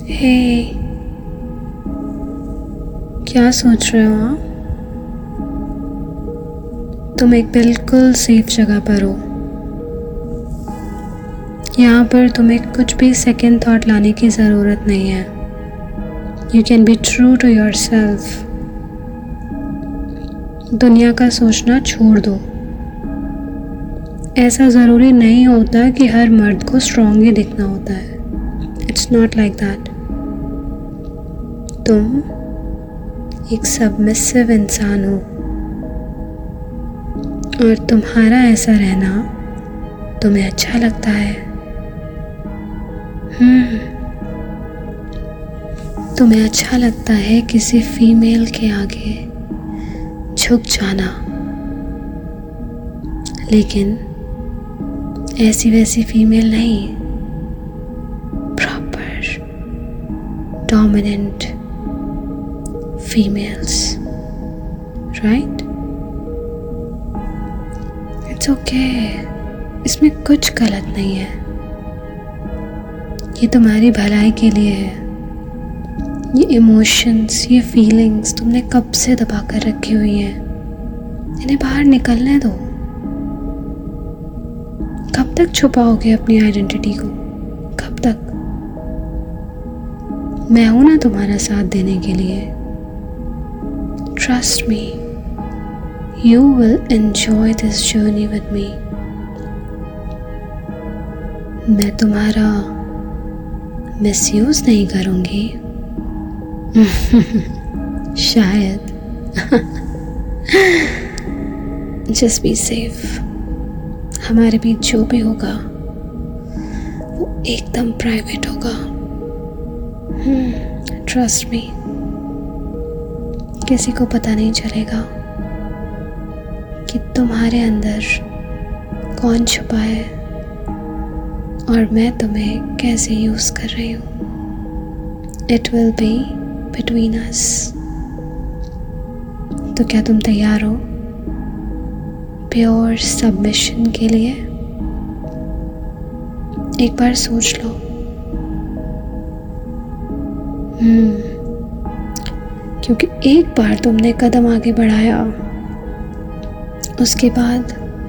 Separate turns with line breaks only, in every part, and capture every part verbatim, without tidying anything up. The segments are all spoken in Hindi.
हे, क्या सोच रहे हो आप? तुम एक बिल्कुल सेफ जगह पर हो। यहाँ पर तुम्हें कुछ भी सेकंड थॉट लाने की ज़रूरत नहीं है। You can be true to yourself. दुनिया का सोचना छोड़ दो। ऐसा ज़रूरी नहीं होता कि हर मर्द को स्ट्रॉन्ग ही दिखना होता है। It's not like that. तुम एक सबमिसिव इंसान हो और तुम्हारा ऐसा रहना तुम्हें अच्छा लगता है। हम्म तुम्हें अच्छा लगता है किसी फीमेल के आगे झुक जाना, लेकिन ऐसी वैसी फीमेल नहीं, proper dominant females, right? It's okay, इसमें कुछ गलत नहीं है। ये तुम्हारी भलाई के लिए है। ये इमोशंस, ये फीलिंग्स तुमने कब से दबा कर रखी हुई हैं, इन्हें बाहर निकलने दो। कब तक छुपाओगे अपनी आइडेंटिटी को? कब तक? मैं हूं ना तुम्हारा साथ देने के लिए। Trust me, you will enjoy this journey with me. मैं तुम्हारा मिसयूज नहीं करूंगी। शायद। Just be safe. हमारे बीच जो भी होगा वो एकदम प्राइवेट होगा। ट्रस्ट मी, किसी को पता नहीं चलेगा कि तुम्हारे अंदर कौन छुपा है और मैं तुम्हें कैसे यूज कर रही हूँ। It will be between us. तो क्या तुम तैयार हो प्योर सबमिशन के लिए? एक बार सोच लो। हम्म क्योंकि एक बार तुमने कदम आगे बढ़ाया, उसके बाद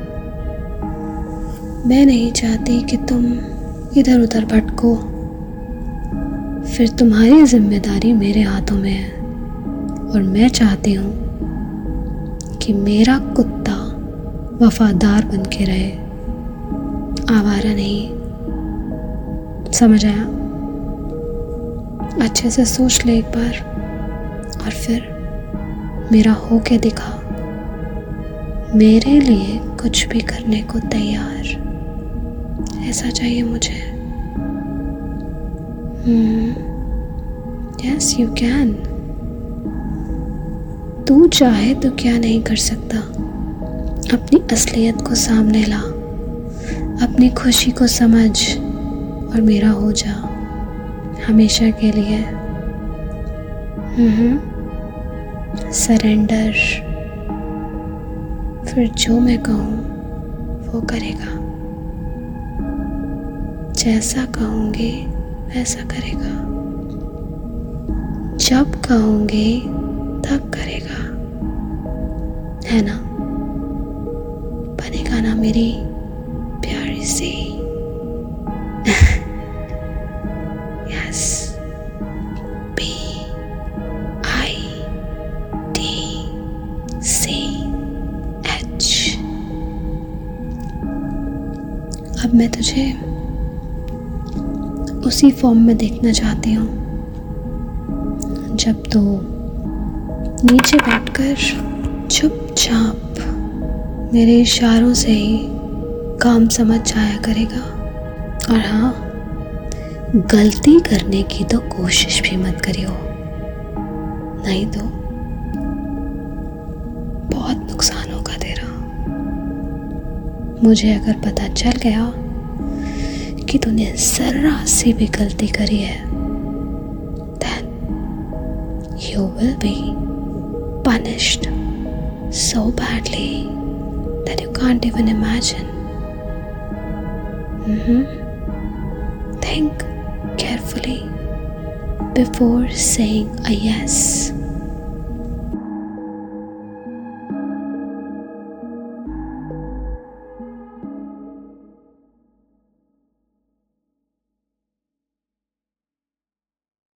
मैं नहीं चाहती कि तुम इधर उधर भटको। फिर तुम्हारी जिम्मेदारी मेरे हाथों में है और मैं चाहती हूँ कि मेरा कुत्ता वफादार बन के रहे, आवारा नहीं। समझ आया? अच्छे से सोच ले एक बार और फिर मेरा हो के दिखा। मेरे लिए कुछ भी करने को तैयार, ऐसा चाहिए मुझे। Yes you can. तू चाहे तो क्या नहीं कर सकता। अपनी असलियत को सामने ला, अपनी खुशी को समझ और मेरा हो जा हमेशा के लिए। Hmm surrender. फिर जो मैं कहूँ वो करेगा, जैसा कहूँगी वैसा करेगा, जब कहूँगी तब करेगा, है ना? बनेगा ना मेरी प्यारी सी? Yes, B I T C H. अब मैं तुझे उसी फॉर्म में देखना चाहती हूँ जब तो नीचे बैठकर चुपचाप मेरे इशारों से ही काम समझ जाया करेगा। और हाँ, गलती करने की तो कोशिश भी मत करियो, नहीं तो बहुत नुकसान होगा तेरा। मुझे अगर पता चल गया कि तूने जरा सी भी गलती करी है, then you will be punished so badly that you can't even imagine. Mm-hmm. Think carefully. before saying a yes.